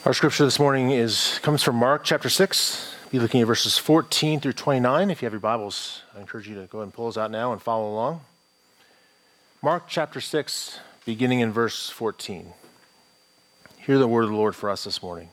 Our scripture this morning comes from Mark chapter 6. We'll be looking at verses 14 through 29. If you have your Bibles, I encourage you to go ahead and pull those out now and follow along. Mark chapter 6, beginning in verse 14. Hear the word of the Lord for us this morning.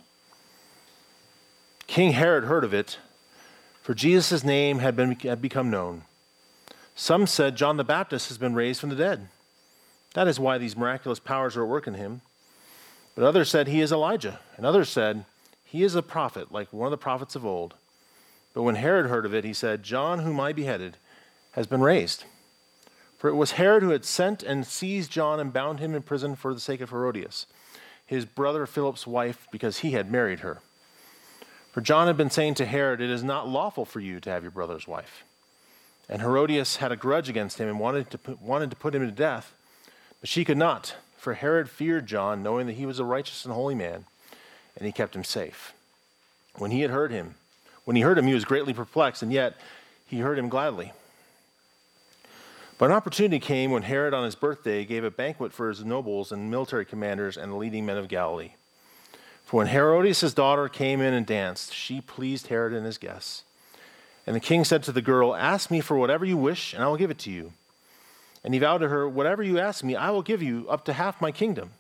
King Herod heard of it, for Jesus' name had become known. Some said John the Baptist has been raised from the dead. That is why these miraculous powers are at work in him. But others said he is Elijah, and others said he is a prophet, like one of the prophets of old. But when Herod heard of it, he said, John, whom I beheaded, has been raised. For it was Herod who had sent and seized John and bound him in prison for the sake of Herodias, his brother Philip's wife, because he had married her. For John had been saying to Herod, it is not lawful for you to have your brother's wife. And Herodias had a grudge against him and wanted to put him to death, but she could not. For Herod feared John, knowing that he was a righteous and holy man, and he kept him safe. When he heard him, he was greatly perplexed, and yet he heard him gladly. But an opportunity came when Herod on his birthday gave a banquet for his nobles and military commanders and the leading men of Galilee. For when Herodias' daughter came in and danced, she pleased Herod and his guests. And the king said to the girl, ask me for whatever you wish, and I will give it to you. And he vowed to her, whatever you ask me, I will give you up to half my kingdom.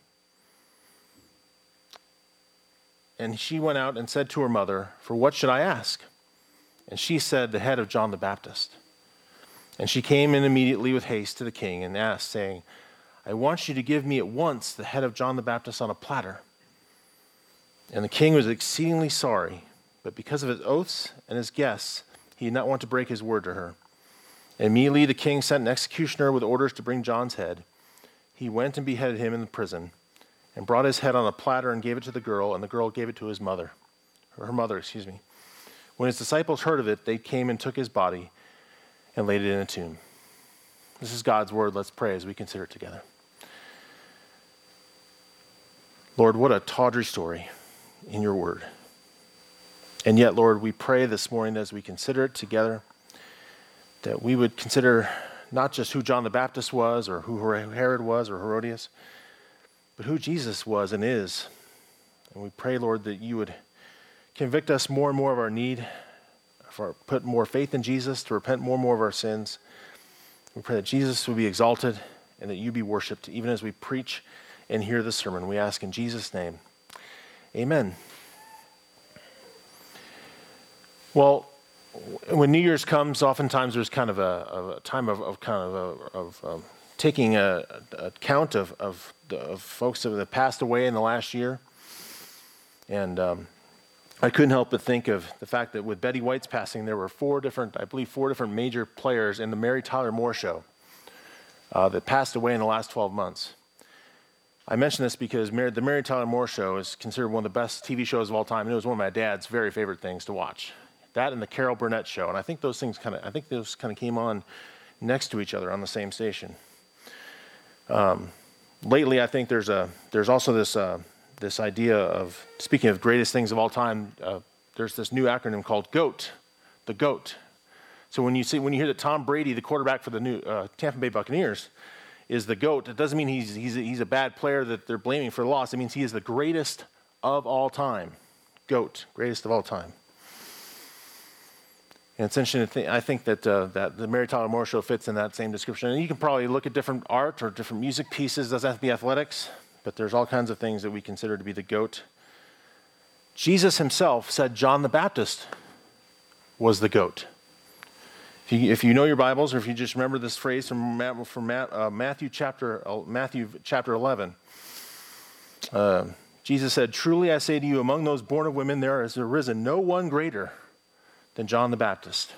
And she went out and said to her mother, for what should I ask? And she said, the head of John the Baptist. And she came in immediately with haste to the king and asked, saying, I want you to give me at once the head of John the Baptist on a platter. And the king was exceedingly sorry, but because of his oaths and his guests, he did not want to break his word to her. Immediately the king sent an executioner with orders to bring John's head. He went and beheaded him in the prison and brought his head on a platter and gave it to the girl, and the girl gave it to her mother. When his disciples heard of it, they came and took his body and laid it in a tomb. This is God's word. Let's pray as we consider it together. Lord, what a tawdry story in your word. And yet, Lord, we pray this morning as we consider it together, that we would consider not just who John the Baptist was or who Herod was or Herodias, but who Jesus was and is. And we pray, Lord, that you would convict us more and more of our need, put more faith in Jesus, to repent more and more of our sins. We pray that Jesus would be exalted and that you be worshiped, even as we preach and hear the sermon. We ask in Jesus' name. Amen. Well, when New Year's comes, oftentimes there's kind of a time of taking a count of folks that have passed away in the last year. And I couldn't help but think of the fact that with Betty White's passing, there were four different major players in the Mary Tyler Moore Show that passed away in the last 12 months. I mention this because the Mary Tyler Moore Show is considered one of the best TV shows of all time, and it was one of my dad's very favorite things to watch. That and the Carol Burnett Show, and I think those kind of came on next to each other on the same station. Lately, I think there's also this idea of, speaking of greatest things of all time, there's this new acronym called GOAT, the GOAT. So when you hear that Tom Brady, the quarterback for the new Tampa Bay Buccaneers, is the GOAT, it doesn't mean he's a bad player that they're blaming for the loss. It means he is the greatest of all time. GOAT, greatest of all time. And it's interesting I think that the Mary Tyler Moore Show fits in that same description. And you can probably look at different art or different music pieces. It doesn't have to be athletics, but there's all kinds of things that we consider to be the GOAT. Jesus himself said John the Baptist was the GOAT. If you know your Bibles, or if you just remember this phrase from Matthew chapter 11, Jesus said, truly I say to you, among those born of women there has arisen no one greater than John the Baptist.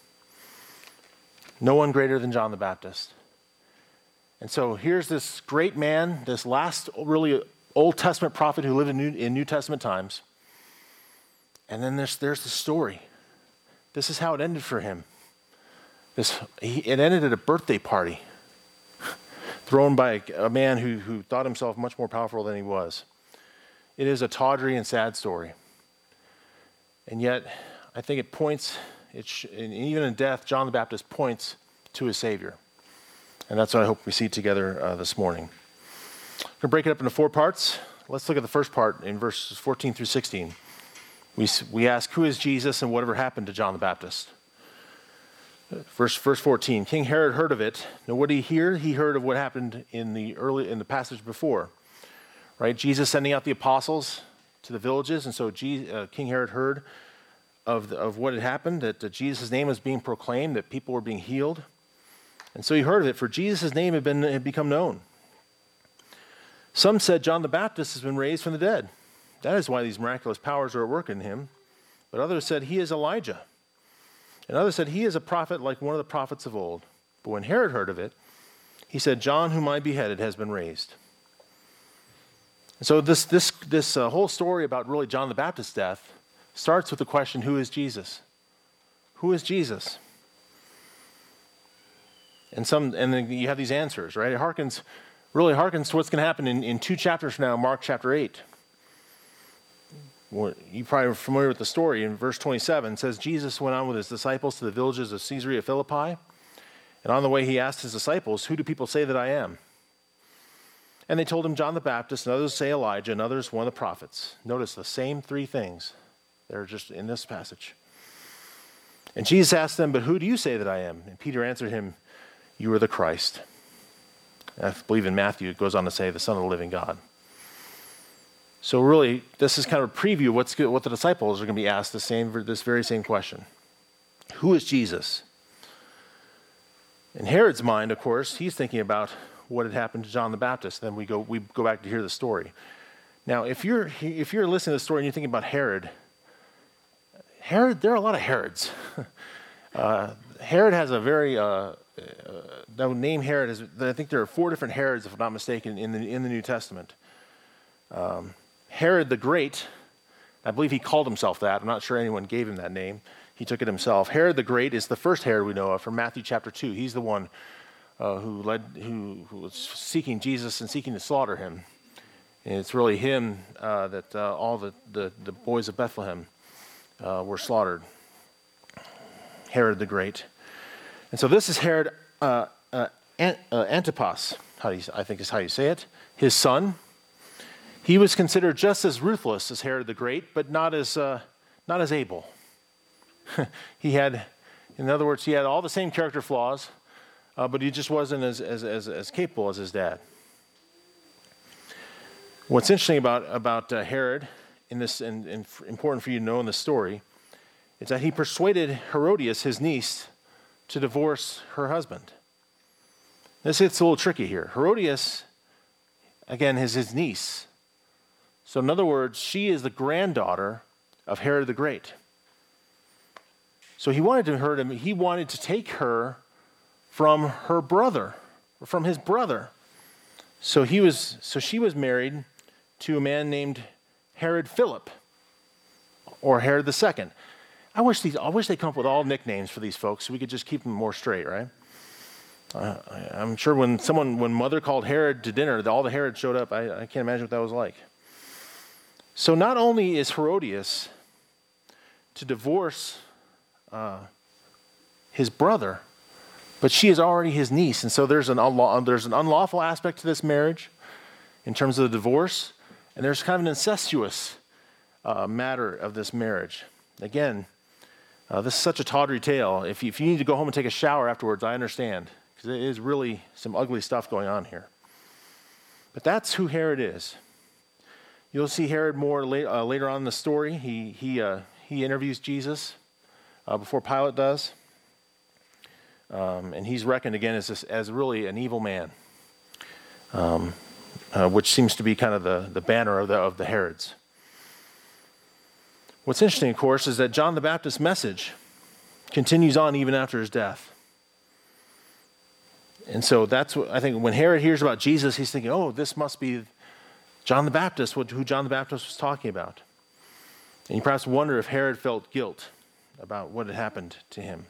No one greater than John the Baptist. And so here's this great man, this last really Old Testament prophet who lived in New Testament times. And then there's the story. This is how it ended for him. It ended at a birthday party thrown by a man who thought himself much more powerful than he was. It is a tawdry and sad story. And yet, I think it points, even in death, John the Baptist points to his Savior. And that's what I hope we see together this morning. I'm going to break it up into 4 parts. Let's look at the first part in verses 14 through 16. We ask, who is Jesus and whatever happened to John the Baptist? Verse 14, King Herod heard of it. Now what did he hear? He heard of what happened in the passage before, right? Jesus sending out the apostles to the villages, and so King Herod heard of what had happened, that Jesus' name was being proclaimed, that people were being healed. And so he heard of it, for Jesus' name had become known. Some said John the Baptist has been raised from the dead. That is why these miraculous powers are at work in him. But others said he is Elijah. And others said he is a prophet like one of the prophets of old. But when Herod heard of it, he said, John, whom I beheaded, has been raised. And so this whole story about really John the Baptist's death starts with the question, who is Jesus? Who is Jesus? And then you have these answers, right? It harkens to what's going to happen in 2 chapters from now, Mark chapter 8. You're probably familiar with the story. In verse 27, it says, Jesus went on with his disciples to the villages of Caesarea Philippi. And on the way, he asked his disciples, who do people say that I am? And they told him John the Baptist, and others say Elijah, and others one of the prophets. Notice the same three things. They're just in this passage. And Jesus asked them, but who do you say that I am? And Peter answered him, you are the Christ. And I believe in Matthew, it goes on to say, the Son of the living God. So really, this is kind of a preview of what the disciples are going to be asked this very same question. Who is Jesus? In Herod's mind, of course, he's thinking about what had happened to John the Baptist. Then we go back to hear the story. Now, if you're listening to the story and you're thinking about Herod, there are a lot of Herods. Herod has a very the name Herod is. I think there are 4 different Herods, if I'm not mistaken, in the New Testament. Herod the Great, I believe he called himself that. I'm not sure anyone gave him that name. He took it himself. Herod the Great is the first Herod we know of from Matthew chapter 2. He's the one who was seeking Jesus and seeking to slaughter him. And it's really him that all the boys of Bethlehem were slaughtered. Herod the Great. And so this is Herod Antipas, I think is how you say it, his son. He was considered just as ruthless as Herod the Great, but not as able. He had all the same character flaws, but he just wasn't as capable as his dad. What's interesting about Herod in this, and important for you to know in the story, is that he persuaded Herodias, his niece, to divorce her husband. This gets a little tricky here. Herodias, again, is his niece. So in other words, she is the granddaughter of Herod the Great. So he wanted to take her from her brother, or from his brother. So she was married to a man named Herod Philip, or Herod II. I wish they come up with all nicknames for these folks so we could just keep them more straight, right? I'm sure when mother called Herod to dinner, all the Herods showed up. I can't imagine what that was like. So not only is Herodias to divorce his brother, but she is already his niece. And so there's an unlawful aspect to this marriage in terms of the divorce, and there's kind of an incestuous matter of this marriage. Again, this is such a tawdry tale. If you need to go home and take a shower afterwards, I understand, because it is really some ugly stuff going on here. But that's who Herod is. You'll see Herod more later on in the story. He interviews Jesus before Pilate does, and he's reckoned again as really an evil man, which seems to be kind of the banner of the Herods. What's interesting, of course, is that John the Baptist's message continues on even after his death. And so that's what I think when Herod hears about Jesus, he's thinking, oh, this must be John the Baptist, who John the Baptist was talking about. And you perhaps wonder if Herod felt guilt about what had happened to him.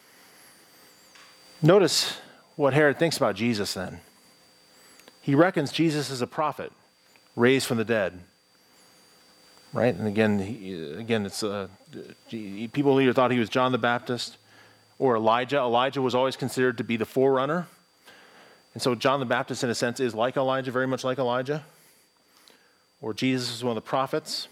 Notice what Herod thinks about Jesus then. He reckons Jesus is a prophet raised from the dead. Right? And again, it's people either thought he was John the Baptist or Elijah. Elijah was always considered to be the forerunner. And so John the Baptist, in a sense, is like Elijah, very much like Elijah. or Jesus was one of the prophets.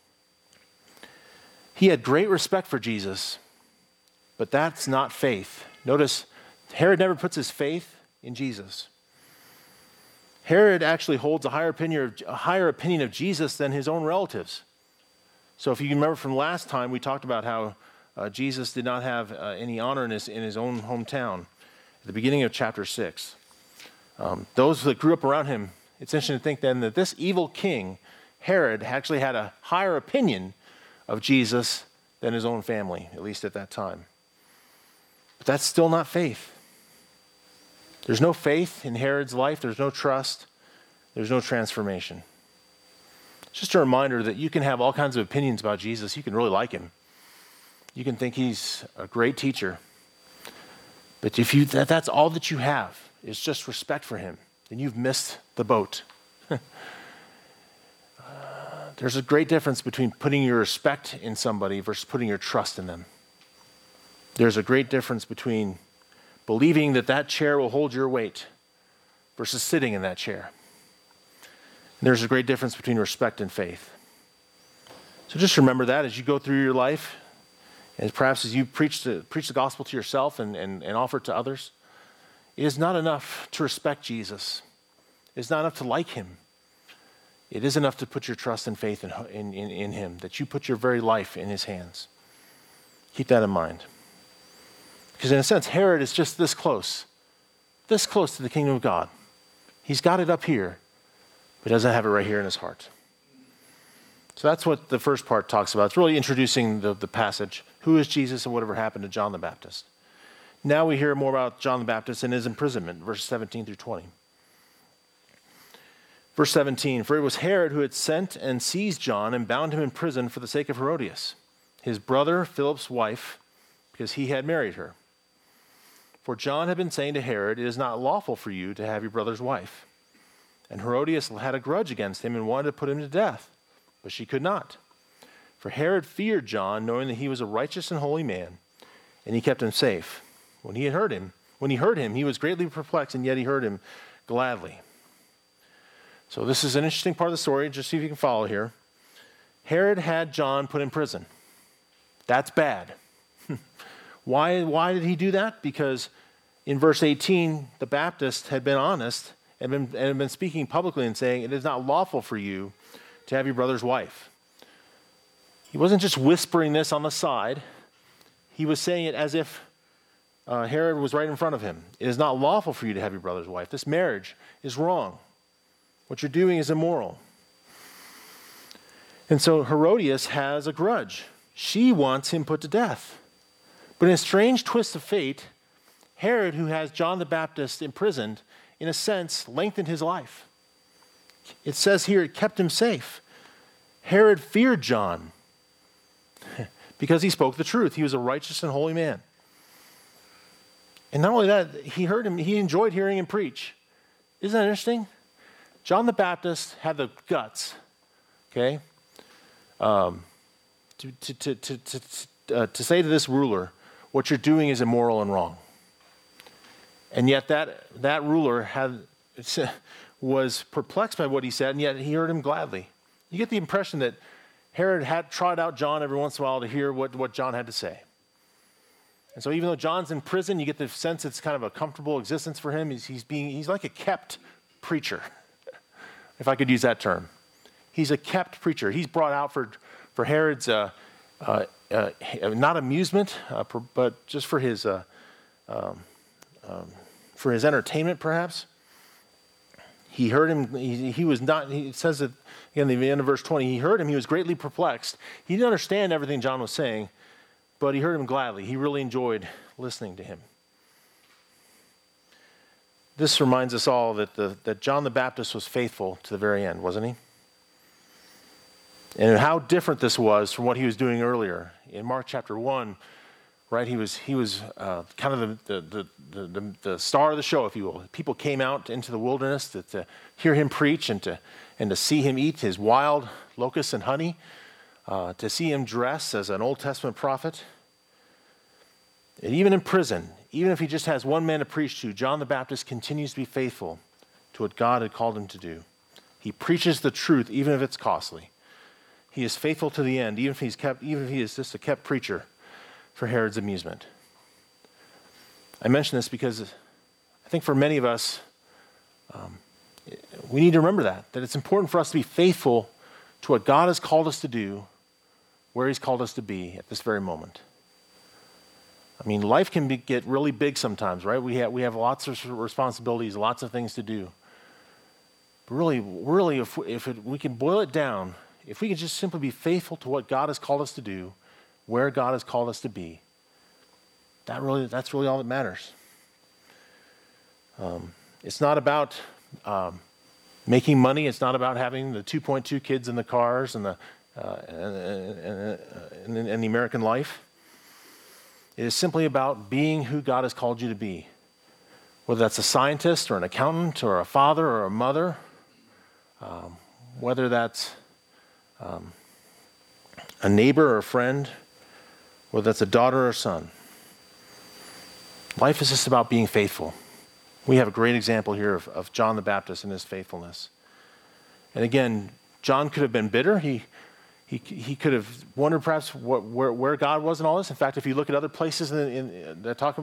He had great respect for Jesus, but that's not faith. Notice, Herod never puts his faith in Jesus. Herod actually holds a higher opinion of Jesus than his own relatives. So if you remember from last time, we talked about how Jesus did not have any honor in his own hometown at the beginning of chapter 6. Those that grew up around him, it's interesting to think then that this evil king, Herod, actually had a higher opinion of Jesus than his own family, at least at that time. But that's still not faith. There's no faith in Herod's life. There's no trust. There's no transformation. It's just a reminder that you can have all kinds of opinions about Jesus. You can really like him. You can think he's a great teacher. But if that's all that you have is just respect for him, then you've missed the boat. There's a great difference between putting your respect in somebody versus putting your trust in them. There's a great difference between believing that chair will hold your weight versus sitting in that chair. And there's a great difference between respect and faith. So just remember that as you go through your life, and perhaps as you preach the gospel to yourself and offer it to others, it is not enough to respect Jesus. It's not enough to like him. It is enough to put your trust and faith in him, that you put your very life in his hands. Keep that in mind. Because in a sense, Herod is just this close to the kingdom of God. He's got it up here, but doesn't have it right here in his heart. So that's what the first part talks about. It's really introducing the passage. Who is Jesus and whatever happened to John the Baptist? Now we hear more about John the Baptist and his imprisonment, verses 17 through 20. Verse 17, for it was Herod who had sent and seized John and bound him in prison for the sake of Herodias, his brother Philip's wife, because he had married her. For John had been saying to Herod, it is not lawful for you to have your brother's wife. And Herodias had a grudge against him and wanted to put him to death, but she could not. For Herod feared John, knowing that he was a righteous and holy man, and he kept him safe. When he heard him, he was greatly perplexed, and yet he heard him gladly. So this is an interesting part of the story, just see if you can follow here. Herod had John put in prison. That's bad. Why did he do that? Because in verse 18, the Baptist had been honest and had been speaking publicly and saying, it is not lawful for you to have your brother's wife. He wasn't just whispering this on the side. He was saying it as if Herod was right in front of him. It is not lawful for you to have your brother's wife. This marriage is wrong. What you're doing is immoral. And so Herodias has a grudge. She wants him put to death. But in a strange twist of fate, Herod, who has John the Baptist imprisoned, in a sense, lengthened his life. It says here it kept him safe. Herod feared John because he spoke the truth. He was a righteous and holy man. And not only that, he enjoyed hearing him preach. Isn't that interesting? John the Baptist had the guts, okay, to say to this ruler, what you're doing is immoral and wrong. And yet that ruler was perplexed by what he said, and yet he heard him gladly. You get the impression that Herod had trotted out John every once in a while to hear what John had to say. And so even though John's in prison, you get the sense it's kind of a comfortable existence for him. He's like a kept preacher, if I could use that term. He's a kept preacher. He's brought out for Herod's not amusement, but just for his entertainment, perhaps. He heard him. He was not. He says that again, the end of verse 20. He heard him. He was greatly perplexed. He didn't understand everything John was saying, but he heard him gladly. He really enjoyed listening to him. This reminds us all that John the Baptist was faithful to the very end, wasn't he? And how different this was from what he was doing earlier. In Mark chapter 1, right, he was kind of the star of the show, if you will. People came out into the wilderness to hear him preach and to see him eat his wild locusts and honey, to see him dress as an Old Testament prophet. And even in prison, even if he just has one man to preach to, John the Baptist continues to be faithful to what God had called him to do. He preaches the truth, even if it's costly. He is faithful to the end, even if he is just a kept preacher for Herod's amusement. I mention this because I think for many of us, we need to remember that it's important for us to be faithful to what God has called us to do, where he's called us to be at this very moment. I mean, life can get really big sometimes, right? We have lots of responsibilities, lots of things to do. But really, if we can boil it down, if we can just simply be faithful to what God has called us to do, where God has called us to be, that's really all that matters. It's not about making money. It's not about having the 2.2 kids in the cars and the American life. It is simply about being who God has called you to be. Whether that's a scientist or an accountant or a father or a mother, whether that's a neighbor or a friend, whether that's a daughter or a son. Life is just about being faithful. We have a great example here of John the Baptist and his faithfulness. And again, John could have been bitter. He could have wondered perhaps where God was in all this. In fact, if you look at other places that talk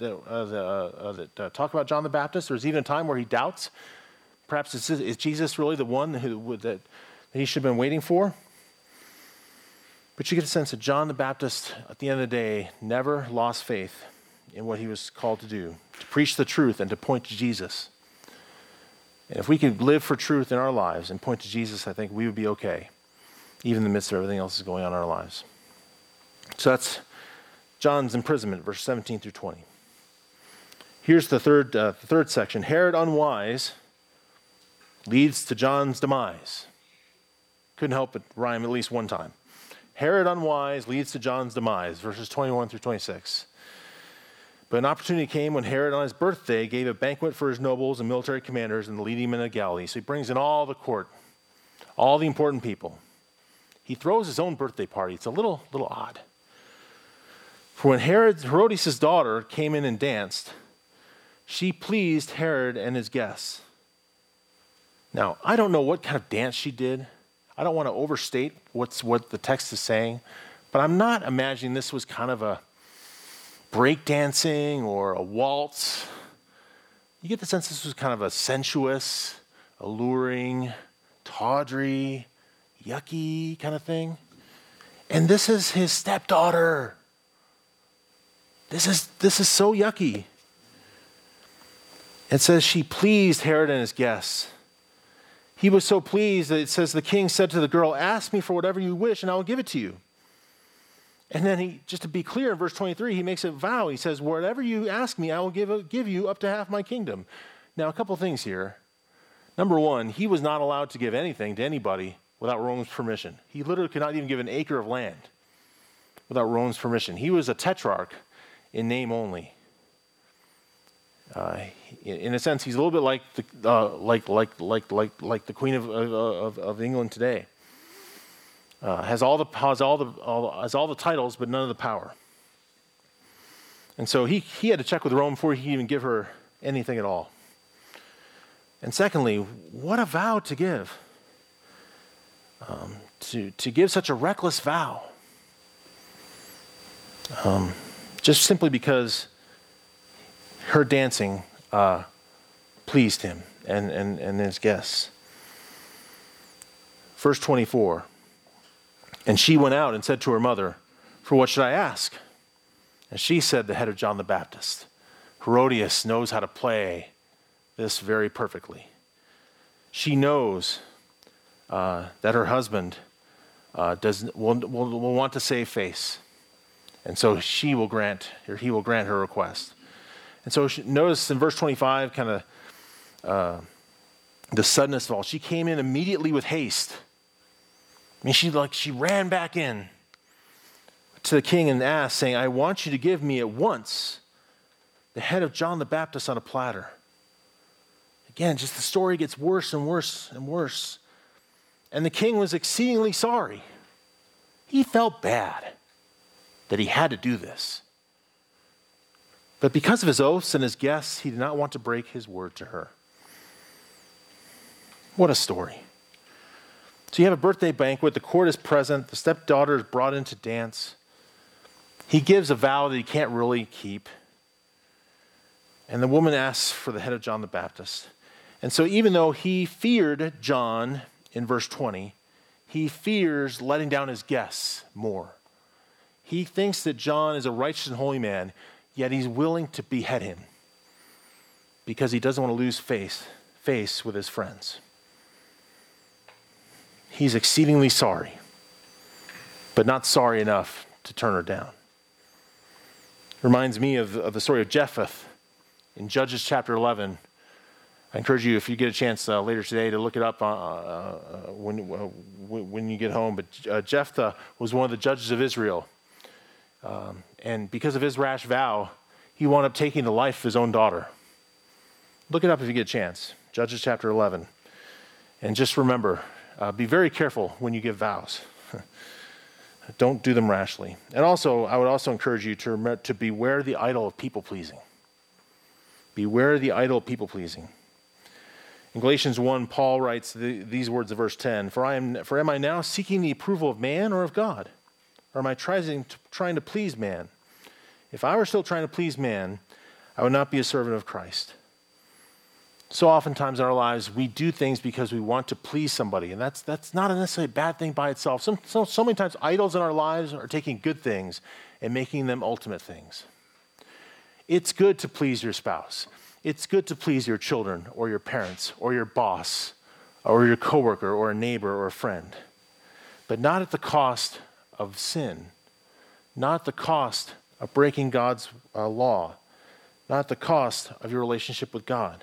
about John the Baptist, there's even a time where he doubts. Perhaps is Jesus really the one that he should have been waiting for? But you get a sense that John the Baptist, at the end of the day, never lost faith in what he was called to do, to preach the truth and to point to Jesus. And if we could live for truth in our lives and point to Jesus, I think we would be okay, even in the midst of everything else that's going on in our lives. So that's John's imprisonment, verse 17 through 20. Here's the third section. Herod unwise leads to John's demise. Couldn't help but rhyme at least one time. Herod unwise leads to John's demise, verses 21 through 26. But an opportunity came when Herod on his birthday gave a banquet for his nobles and military commanders and the leading men of Galilee. So he brings in all the court, all the important people. He throws his own birthday party. It's a little odd. For when Herodias' daughter came in and danced, she pleased Herod and his guests. Now, I don't know what kind of dance she did. I don't want to overstate what the text is saying, but I'm not imagining this was kind of a breakdancing or a waltz. You get the sense this was kind of a sensuous, alluring, tawdry, yucky kind of thing. And this is his stepdaughter. This is so yucky. It says she pleased Herod and his guests. He was so pleased that it says the king said to the girl, "Ask me for whatever you wish and I will give it to you." And then he, just to be clear, in verse 23, he makes a vow. He says, "Whatever you ask me, I will give you up to half my kingdom." Now, a couple things here. Number one, he was not allowed to give anything to anybody without Rome's permission. He literally could not even give an acre of land without Rome's permission. He was a tetrarch in name only. In a sense, he's a little bit like the Queen of England today. Has all the titles, but none of the power. And so he had to check with Rome before he could even give her anything at all. And secondly, what a vow to give. To give such a reckless vow. Just simply because her dancing pleased him and his guests. Verse 24. And she went out and said to her mother, "For what should I ask?" And she said, "The head of John the Baptist." Herodias knows how to play this very perfectly. She knows that her husband will want to save face. And so he will grant her request. And so notice in verse 25, kind of the suddenness of all. She came in immediately with haste. I mean, she ran back in to the king and asked, saying, "I want you to give me at once the head of John the Baptist on a platter." Again, just the story gets worse and worse and worse. And the king was exceedingly sorry. He felt bad that he had to do this. But because of his oaths and his guests, he did not want to break his word to her. What a story. So you have a birthday banquet, the court is present, the stepdaughter is brought in to dance. He gives a vow that he can't really keep. And the woman asks for the head of John the Baptist. And so even though he feared John in verse 20, he fears letting down his guests more. He thinks that John is a righteous and holy man, yet he's willing to behead him because he doesn't want to lose face with his friends. He's exceedingly sorry, but not sorry enough to turn her down. Reminds me of the story of Jephthah in Judges chapter 11. I encourage you, if you get a chance later today, to look it up when you get home. But Jephthah was one of the judges of Israel. And because of his rash vow, he wound up taking the life of his own daughter. Look it up if you get a chance. Judges chapter 11. And just remember, be very careful when you give vows. Don't do them rashly. And also, I would also encourage you to beware the idol of people-pleasing. Beware the idol of people-pleasing. In Galatians 1, Paul writes these words of verse 10, For am I now seeking the approval of man or of God? Or am I trying to please man? If I were still trying to please man, I would not be a servant of Christ. So oftentimes in our lives, we do things because we want to please somebody, and that's not necessarily a bad thing by itself. So many times idols in our lives are taking good things and making them ultimate things. It's good to please your spouse. It's good to please your children or your parents or your boss or your coworker or a neighbor or a friend, but not at the cost of sin, not at the cost of breaking God's law, not at the cost of your relationship with God.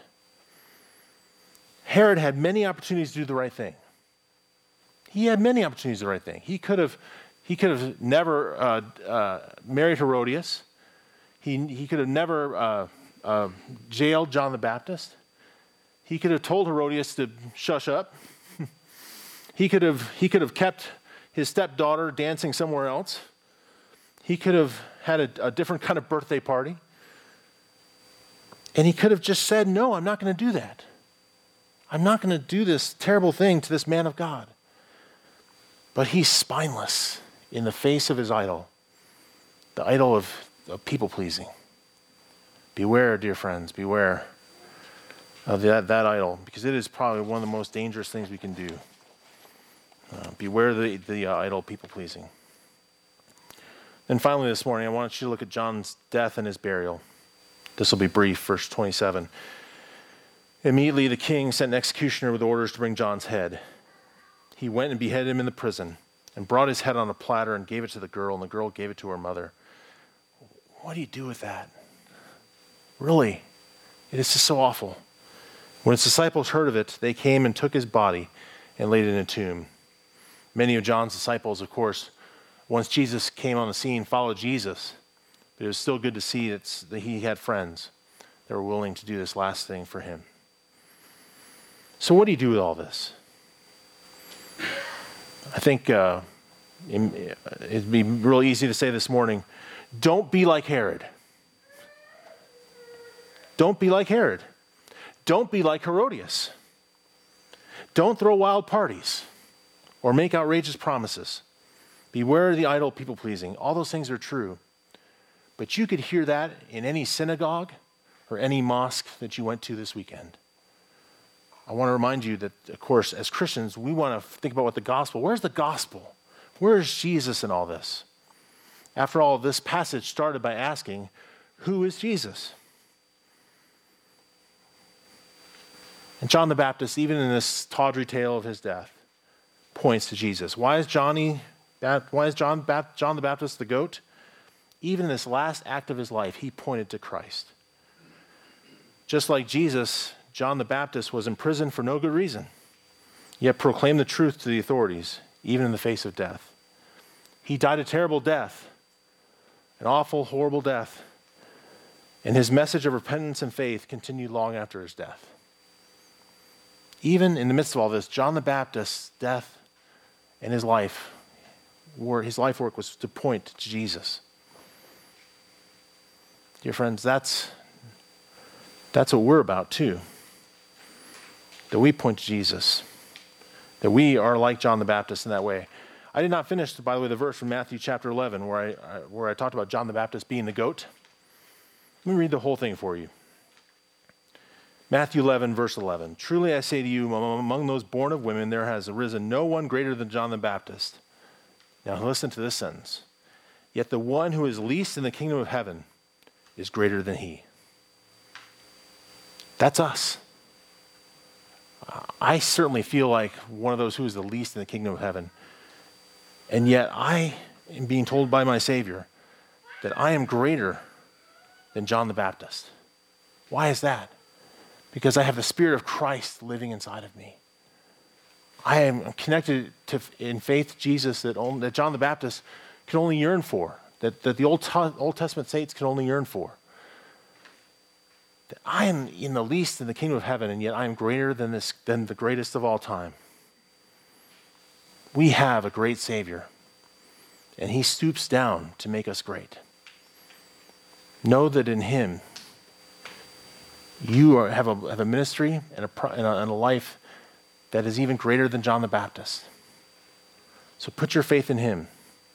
Herod had many opportunities to do the right thing. He had many opportunities to do the right thing. He could have never married Herodias. He could have never jailed John the Baptist. He could have told Herodias to shush up. He could have kept his stepdaughter dancing somewhere else. He could have had a different kind of birthday party. And he could have just said, no, I'm not going to do that. I'm not going to do this terrible thing to this man of God. But he's spineless in the face of his idol, the idol of people-pleasing. Beware, dear friends, beware of that idol, because it is probably one of the most dangerous things we can do. Beware the idol of people-pleasing. And finally this morning, I want you to look at John's death and his burial. This will be brief, verse 27. Immediately the king sent an executioner with orders to bring John's head. He went and beheaded him in the prison and brought his head on a platter and gave it to the girl, and the girl gave it to her mother. What do you do with that? Really? It is just so awful. When his disciples heard of it, they came and took his body and laid it in a tomb. Many of John's disciples, of course, once Jesus came on the scene, followed Jesus. But it was still good to see that he had friends that were willing to do this last thing for him. So what do you do with all this? I think it'd be real easy to say this morning, don't be like Herod. Don't be like Herod. Don't be like Herodias. Don't throw wild parties or make outrageous promises. Beware the idol of people-pleasing. All those things are true. But you could hear that in any synagogue or any mosque that you went to this weekend. I want to remind you that, of course, as Christians, we want to think about what the gospel, where's the gospel? Where is Jesus in all this? After all, this passage started by asking, who is Jesus? And John the Baptist, even in this tawdry tale of his death, points to Jesus. Why is John the Baptist the goat? Even in this last act of his life, he pointed to Christ. Just like Jesus, John the Baptist was imprisoned for no good reason, yet proclaimed the truth to the authorities, even in the face of death. He died a terrible death, an awful, horrible death, and his message of repentance and faith continued long after his death. Even in the midst of all this, John the Baptist's death and his life work was to point to Jesus. Dear friends, that's what we're about too. That we point to Jesus. that we are like John the Baptist in that way. I did not finish, by the way, the verse from Matthew chapter 11 where I talked about John the Baptist being the goat. Let me read the whole thing for you. Matthew 11, verse 11. Truly I say to you, among those born of women, there has arisen no one greater than John the Baptist. Now listen to this sentence. Yet the one who is least in the kingdom of heaven is greater than he. That's us. I certainly feel like one of those who is the least in the kingdom of heaven. And yet I am being told by my Savior that I am greater than John the Baptist. Why is that? Because I have the Spirit of Christ living inside of me. I am connected to, in faith to Jesus that John the Baptist could only yearn for, that the Old Testament saints could only yearn for. That I am in the least in the kingdom of heaven, and yet I am greater than the greatest of all time. We have a great Savior, and he stoops down to make us great. Know that in him, you have a ministry and a life that is even greater than John the Baptist. So put your faith in him.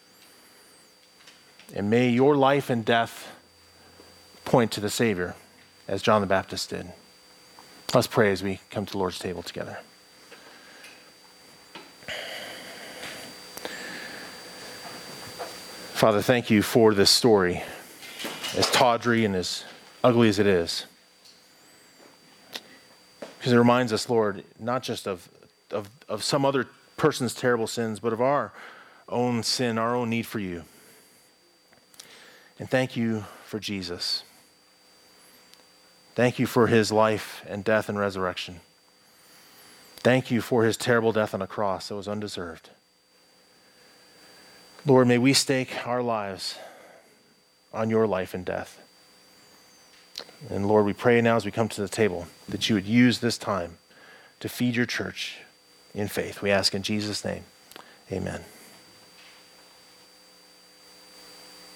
And may your life and death point to the Savior, as John the Baptist did. Let's pray as we come to the Lord's table together. Father, thank you for this story, as tawdry and as ugly as it is. Because it reminds us, Lord, not just of some other person's terrible sins, but of our own sin, our own need for you. And thank you for Jesus. Thank you for his life and death and resurrection. Thank you for his terrible death on a cross that was undeserved. Lord, may we stake our lives on your life and death. And Lord, we pray now as we come to the table that you would use this time to feed your church in faith. We ask in Jesus' name, amen.